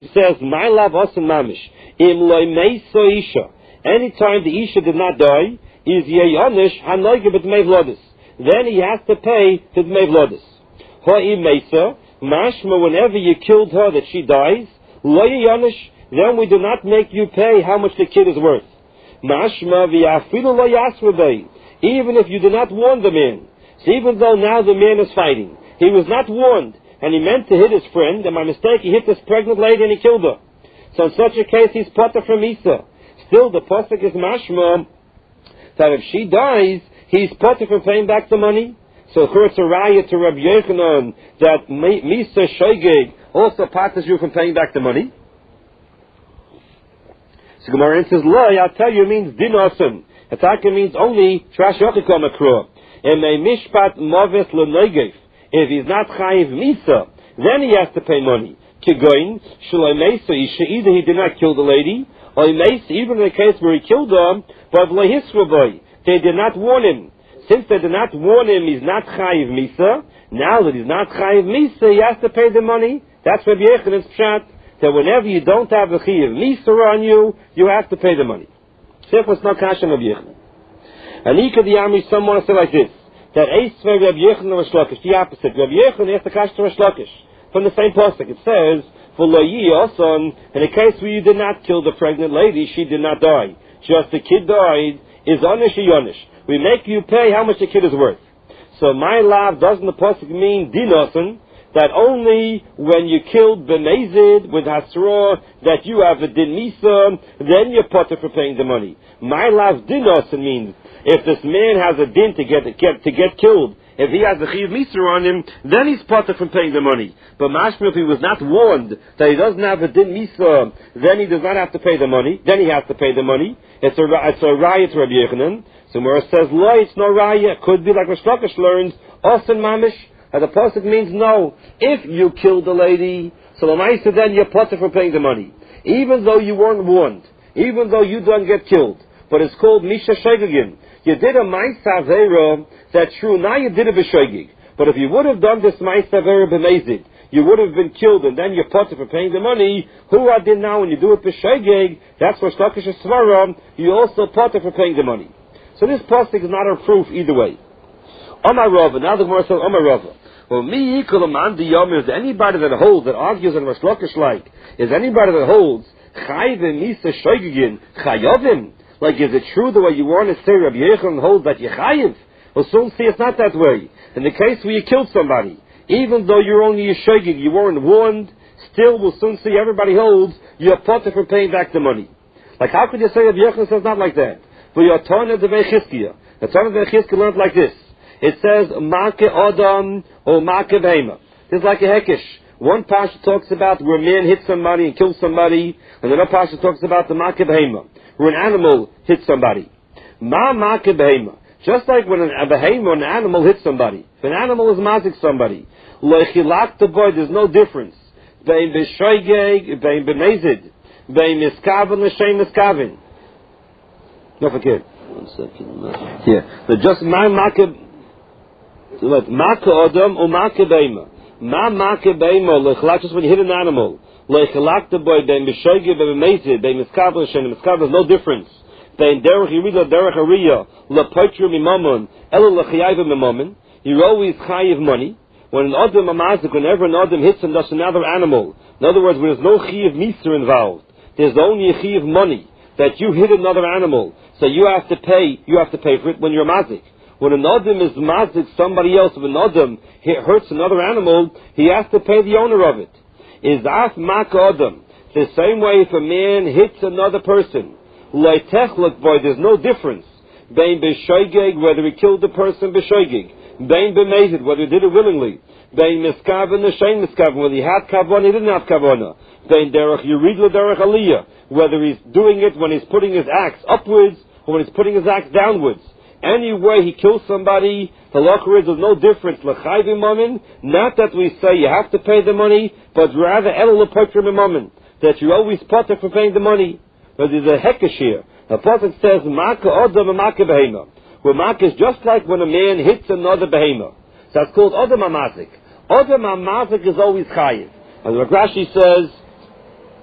It says, my love asan mamish. Im loy meiso isha. Anytime the isha did not die, is yeyonish hanoige b'dmei vlodis. Then he has to pay the dmei vlodis. Ha'im meisa, mashma, whenever you killed her that she dies, lo yeyonish, then we do not make you pay how much the kid is worth. Mashma v'yafilu lo yasrubei. Even if you did not warn the man. So even though now the man is fighting, he was not warned, and he meant to hit his friend, and by mistake he hit this pregnant lady and he killed her. So in such a case he's potter from Isa. Still the pasuk is mashma that if she dies, he's potter from paying back the money. So it's a raya to Rabbi Yochanan that Misa Shoigeg also potters you from paying back the money. So Gemara says, Loi, I'll tell you, it means dinosim. Ataka means only trash yochikam akro. And a mishpat moves lenoigef. If he's not chayiv misa, then he has to pay money. Kigoin, shaloi meisa isha, either he did not kill the lady, or meisa, even in the case where he killed her, but lehisraboy, they did not warn him. Since they did not warn him, he's not chayiv misa. Now that he's not chayiv misa, he has to pay the money. That's Rabbi Yechanan's pshat, that whenever you don't have the chayiv misa on you, you have to pay the money. Therefore, it's not kasha Rabbi Yechanan. And Ika the Yami, someone said like this, that Eisvei Rabbi Yechanan or Shlokish, the opposite. Rabbi Yechanan is the kasha to Shlokish. From the same pasuk, it says, for Loyi Oson, in a case where you did not kill the pregnant lady, she did not die. Just the kid died, is onish or yonish. We make you pay how much the kid is worth. So my love doesn't the pasuk mean dinosan, that only when you killed B'mezid with Hasra, that you have a din misa, then you're potter for paying the money. My love dinosan means, if this man has a din to get killed, if he has a chiv misa on him, then he's potter from paying the money. But mashma, if he was not warned that he doesn't have a din misa, then he does not have to pay the money. Then he has to pay the money. It's a raya to Rabbi Yechanan. So Mora says, lo, it's no raya. It could be like Rosh Lakish learns, osan mamish. And the pasuk means no. If you killed the lady, so the ma'isa then you're potter for paying the money, even though you weren't warned, even though you don't get killed. But it's called misha shegigin. You did a ma'isa avera, that's true. Now you did a b'shegig. But if you would have done this ma'isa avera b'mezid, you would have been killed, and then you're potter for paying the money. Who I did now when you do it b'shegig? That's what Shlokish Svara. You also potter for paying the money. So this pasuk is not a proof either way. Omar Rava. Now the Gemara says Omar Rava. Well, me yikulam the yom is anybody that holds, that argues in Rosh Lakish like, is anybody that holds chayvim misa shoygigin chayovim. Like, is it true the way you want to say Rabbi Yechanan holds that you chayiv? We'll soon see it's not that way. In the case where you killed somebody, even though you're only a shoygig, you weren't warned, still we'll soon see everybody holds you're potter for paying back the money. Like, how could you say Rabbi Yechanan says not like that? But you're Tana de Vechizkiya. The Tana de Vechizkiya learned like this. It says, Make Adam or Make Behema. It's like a Hekesh. One Pasha talks about where a man hits somebody and kills somebody, and another Pasha talks about the Make Behema, where an animal hits somebody. Ma Make Behema. Just like when a Behema or an animal hits somebody. If an animal is mazik somebody, Lechilak the boy, there's no difference. Bein Beshoigeg, Bein Bemezid, Bein Miskaven, L'Shem Miskaven. Don't forget. 1 second. Yeah. So just my Make Maka Adam or Maka Beima. Ma Maka Beima, Lechalak, just when you hit an animal. Lechalak the boy, Bein Beshoigeg, Bein Bemezid, Bein Miskaven, L'Shem Miskaven, there's no difference. Bein Derech Yerida, Derech Ariya, Lepoitru Mimamon, Elo Lechayiv Mimamon. You're always chayiv money. When an Adam Amazik, whenever an Adam hits and does another animal, in other words, when there's no chayiv misa involved, there's only a chayiv money, that you hit another animal, so you have to pay for it when you're mazik. When an Adam is mazik somebody else, if an Adam hurts another animal, he has to pay the owner of it. Is af mak Adam. The same way if a man hits another person, loitechlek boy, there's no difference. Bein b'shoigeg, whether he killed the person b'shoigeg. Bein b'mezid, whether he did it willingly. Bein miskaven, l'shein miskaven, whether he had kavona, he didn't have kavona. Bein derech yirid l'derech aliyah, whether he's doing it when he's putting his axe upwards or when he's putting his axe downwards. Any way he kills somebody, the halacha is there's no difference. L'chayvim mamin, not that we say you have to pay the money, but rather elo l'potrim mamin, that you always potter for paying the money. But there's a hekesh here. The prophet says, Maka Adam and Maka Behema. Where Maka is just like when a man hits another Behema. So that's called Adam Amazik. Adam Amazik is always chayiv. And the Rashi says,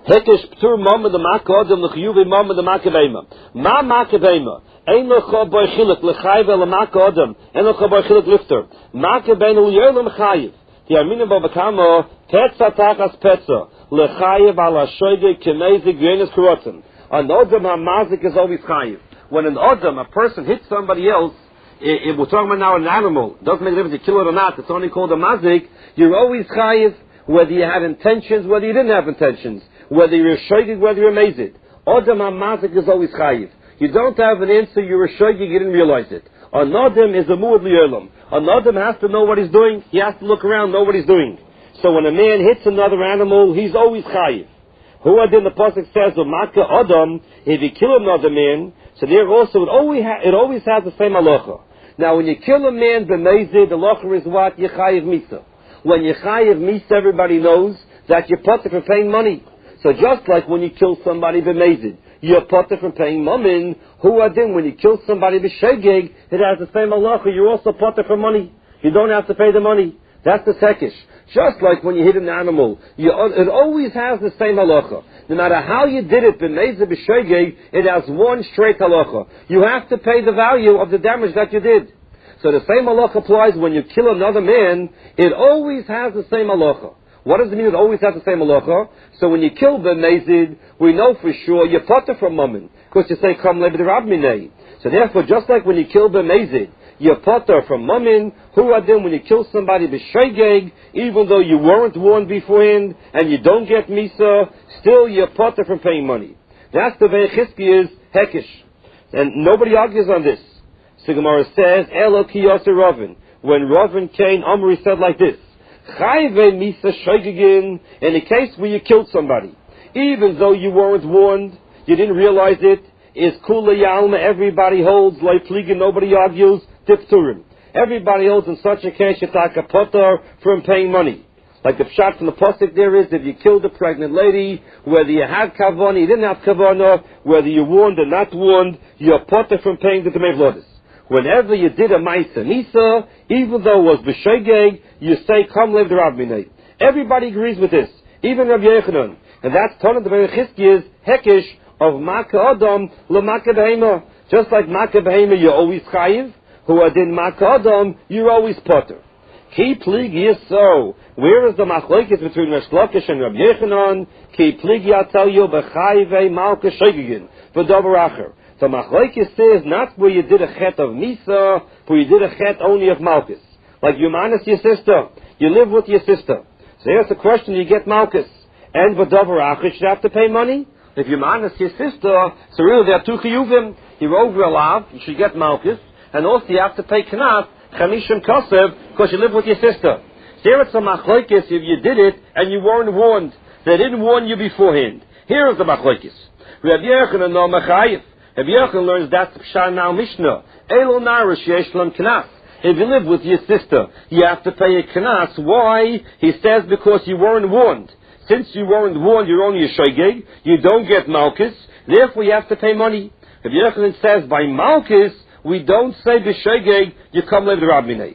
Hekesh ptur mama the maka adam l'chiyuvi mama the maka beima. Ma maka beima. Ein lecha boy chilek l'chayv el maka adam. Ein lecha boy chilek lifter. Maka beina l'yolam chayiv. The Armina Babakamo petza tachas petza l'chayiv ala shoyge k'meizik v'yenis karotzen. An adam ha'mazik is always chayiv. When an adam, a person hits somebody else, if we're talking about now an animal, it doesn't make a difference if you kill it or not, it's only called a mazik, you're always chayiv, whether you had intentions, whether you didn't have intentions, whether you're shoygig, whether you're amazed. Adam ha-mazik is always chayiv. You don't have an answer, you're a shoygig, you didn't realize it. An adam is a mu'ad li'olam. An adam has to know what he's doing, he has to look around, know what he's doing. So when a man hits another animal, he's always chayiv. Who adin the pasuk says, "Maka adam," if you kill another man, so there also it always has the same halacha. Now, when you kill a man b'mezid, the halacha is what? Yechayiv misa. When Yechayiv misa, everybody knows that you're potter for paying money. So just like when you kill somebody b'mezid, you're potter for paying mammon. Who adin when you kill somebody b'shegeg, it has the same halacha. You're also potter for money. You don't have to pay the money. That's the sekish. Just like when you hit an animal, it always has the same halacha. No matter how you did it, b'mezid b'shegeg, it has one straight halacha. You have to pay the value of the damage that you did. So the same halacha applies when you kill another man. It always has the same halacha. What does it mean it always has the same halacha? So when you kill b'mezid, we know for sure you're potter from mammon, because you say, "Kam le'b'd rab minei." So therefore, just like when you kill b'mezid, you're potter from mammon. Who adin when you kill somebody b'shegeg, even though you weren't warned beforehand and you don't get misa, still you're potter from paying money. That's the way Chizkiya's hekish, and nobody argues on this. So Gemara says, "Elo ki yoser Ravin." When Ravin came, Omri said like this: "Chayve misa shegegin." In the case where you killed somebody, even though you weren't warned, you didn't realize it, is kula yalma. Everybody holds like pliga. Nobody argues. Tipturim. Everybody holds in such a case you take a potter from paying money. Like the pshat from the pasuk there is, if you killed a pregnant lady, whether you had kavanah, you didn't have kavanah, whether you warned or not warned, you're potter from paying the Demei Vlodos. Whenever you did a Maisa Nisa, even though it was B'Shegeg, you say, "Kam lev Rab minei." Everybody agrees with this, even Rabbi Yochanan. And that's Tanat the Chizkiya's hekish of Maka Adam LeMaka Behema. Just like Maka Behema, you're always chayiv. Who adin Maka Adam, you're always potter. Ki pligi is so. Where is the machlokes between Resh Lakish and Rabbi Yochanan? Ki pligi, I tell you, b'chayvei malka shegegin v'davar acher. So machlokes says not where you did a chet of misa, where you did a chet only of malchus. Like you minus your sister, you live with your sister. So here's the question: you get malchus and v'davar acher, should have to pay money. If you minus your sister, so really there are two chiyuvim. You're over alav, you should get malchus, and also you have to pay knas. Chamishim Kosev, because you live with your sister. Here it's a machlokes if you did it and you weren't warned. They didn't warn you beforehand. Here is the machlokes. Rabbi Yochanan no mechayiv. Rabbi Yochanan learns that's the pshat now Mishnah. Elo narish yesh lam knas. If you live with your sister, you have to pay a knas. Why? He says because you weren't warned. Since you weren't warned, you're only a shoygeg. You don't get malchus. Therefore, you have to pay money. Rabbi Yochanan says by malchus, we don't say b'shegeg, you come live the Rab minei.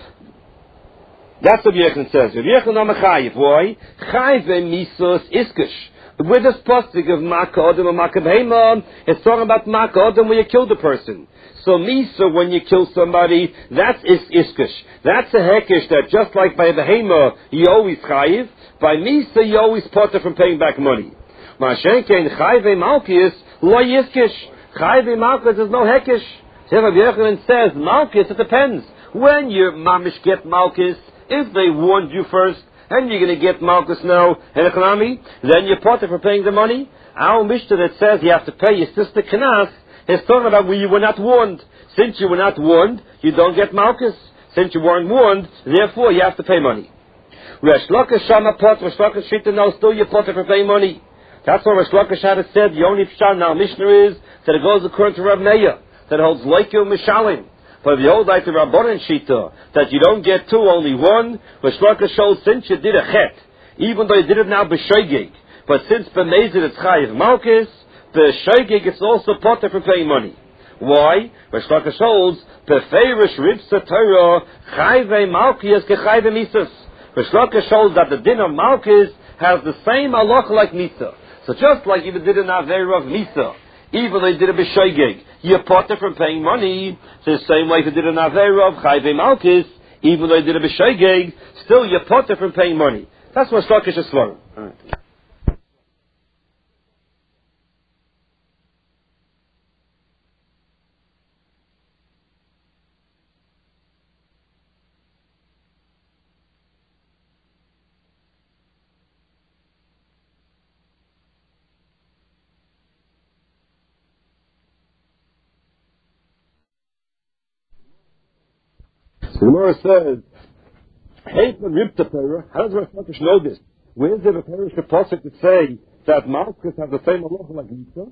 That's what Yochanan says. Yochanan no mechayiv. Why? Chayiv misos iskish. With this pasuk of Maka Adam and Maka Behema, it's talking about Maka Adam when you killed a person. So misa, when you kill somebody, that's iskish. That's a hekish that just like by Behema, you always chayiv. By misa, you always potter from paying back money. Ma'ashenkein chayiv malchus lo yiskish. Chayiv malchus is no hekish. So Rabbi Yochanan says, malchus, it depends. When you mamish get malchus, if they warned you first, and you're going to get malchus now, then you're potter for paying the money. Our Mishnah that says you have to pay your sister knas is talking about when you were not warned. Since you were not warned, you don't get malchus. Since you weren't warned, therefore you have to pay money. Resh Lakish Shama pot, Resh Lakish Shita now still you're potter for paying money. That's what Resh Lakish had said. The only pshat now Mishnah is that it goes according to Rav Meir, that holds Leikil Mishalim. But if you hold like the Rabbanan Shita, that you don't get two, only one, Resh Lakish shows since you did a chet, even though you did it now b'shegeg, but since b'mezid it's chayiv malchus, b'shegeg it's also potter for paying money. Why? Resh Lakish holds b'feirish ribsa Torah chayiv malchus kechayiv misas. Resh Lakish holds that the din of malchus has the same halacha like misa. So just like if it did an Aveira of Misa, even though it did a B'Shoigeg, you're potter from paying money. So the same way if it did an Aveira of Chayve Malkis, even though it did a B'Shoigeg, still you're potter from paying money. That's what Shlokish is for. So the Gemara says, hey, from Ribta Torah, how does Rosh Hashanah know this? Where is there a parish of Pasuk to say that Malchus has the same halacha like Misa?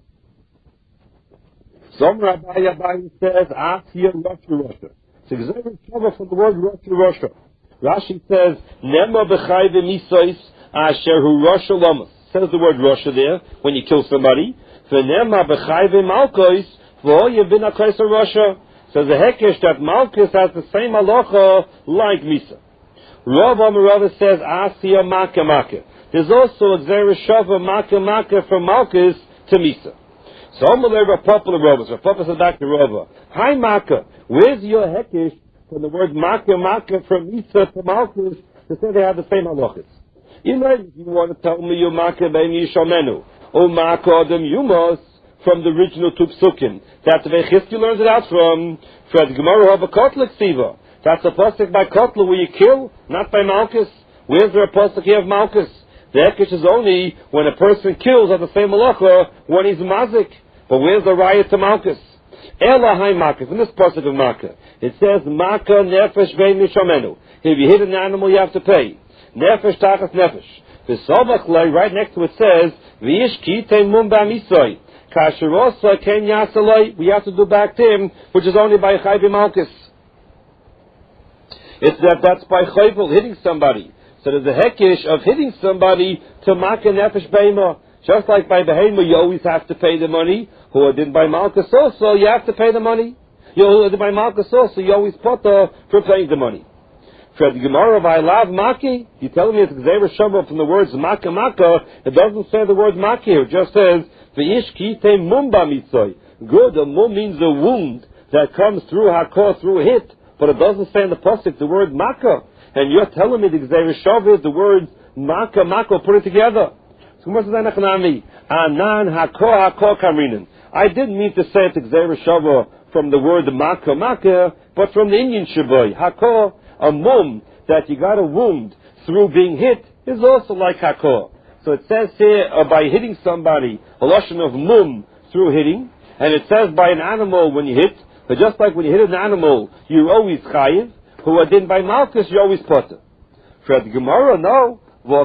Some Rabbi Abayi says, Asya Rasha. So Gzeir Shava from the word Rasha. Rashi says, Nema b'chai v'misois asher hu Rasha lamas. Says the word Rasha there, when you kill somebody. V'nema b'chai v'malkois, v'hoye v'nakais Rasha. So the hekesh that Malchus has the same halacha like Misa. Rav Amarava says Asiya Maka Maka. There's also a Gzeir Shava Maka Maka from Malchus to Misa. So Amalei Rapapa Ravas, Rapapa Sadak the Rava. Hi Maka, where's your hekesh from the word Maka Maka from Misa to Malchus to say they have the same halachas? You want to tell me you Maka Bein Yishamenu, or Maka Adam Yumos, from the original two psukim. That's the way Chizki learns it out from the Gemara of a Kotlik Siva. That's a pasuk by Kotla where you kill, not by Malchus. Where's there a pasuk here of Malchus? The Ekesh is only when a person kills at the same halacha when he's mazik. But where's the riot to Malchus? Ela hai Malchus, in this pasuk of Makkah, it says, Maka nefesh vein mishamenu. If you hit an animal, you have to pay. Nefesh tachas nefesh. The Sobach lay right next to it says, V'ish ki tein mum ba'misoi. Kasherosa ken yasaloi. We have to do back to him, which is only by Chayv Malchus. It's that's by Chayvel, hitting somebody. So there's a hekesh of hitting somebody to Maka Nefesh Behema. Just like by Behema, you always have to pay the money. Who did by Malchus also, you have to pay the money. Who did by Malchus also, you always potter for paying the money. For the Gemara of I love Maki, you tell me it's Gzeir Shava from the words Maka Maka, it doesn't say the word Maki here, it just says, V'ish ki te mumba mitzoi. Good, a mum means a wound that comes through hakor, through a hit. But it doesn't say in the pasuk the word Maka. And you're telling me the Gzeir Shava is the words Maka, Maka, put it together. So what does that mean? Anan hakor, hakor kamrinin. I didn't mean to say it Gzeir Shava from the word Maka, Maka, but from the Indian Shaboy. Hakor, a mum that you got a wound through being hit is also like hakor. So it says here by hitting somebody, a lashon of mum through hitting, and it says by an animal when you hit. But just like when you hit an animal, you're always chayiv. Who are then by Malchus, you're always potter. For the Gemara, no.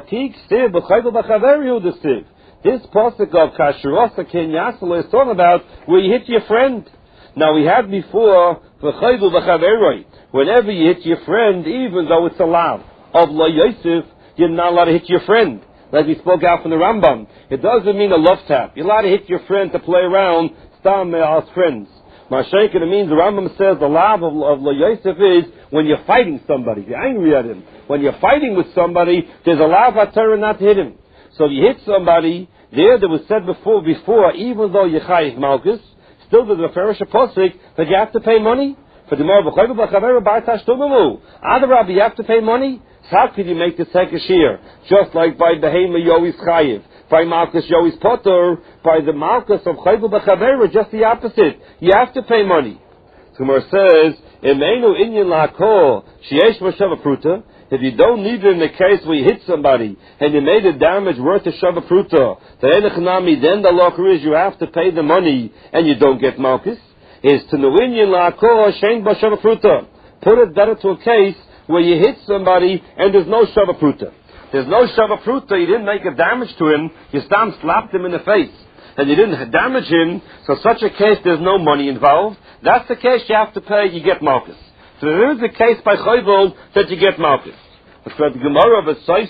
This pasuk of Kasherosa Ken Yasala is talking about where you hit your friend. Now we had before whenever you hit your friend, even though it's allowed of La Yosef, you're not allowed to hit your friend. Like we spoke out from the Rambam, it doesn't mean a love tap. You're allowed to hit your friend to play around, stam as friends. Mashayk, it means the Rambam says the lav of La Yosef is when you're fighting somebody, you're angry at him. When you're fighting with somebody, there's a lav HaTorah not to hit him. So if you hit somebody, there was said before, even though you're chayiv Malchus, still there's a Farish Apostle that you have to pay money. For the more Adarab, you have to pay money. So how could you make this hekesh here? Just like by Behema, you always chayiv. By Malchus, you always potter. By the Malchus of Chayvu B'Chavera, just the opposite. You have to pay money. So Gemara says, Emeinu inyan la'kol, sheyesh v'shava pruta. If you don't need it in the case where you hit somebody, and you made a damage worth a shava pruta, then the law is you have to pay the money, and you don't get Malchus. Is to know inyan la'kol, shein b'shava pruta. Put it better to a case where you hit somebody, and there's no shava pruta. There's no shava pruta, you didn't make a damage to him, you slapped him in the face, and you didn't damage him, so such a case there's no money involved. That's the case you have to pay, you get Malchus. So there is a case by Chayvol that you get Malchus. But for the Gemara of a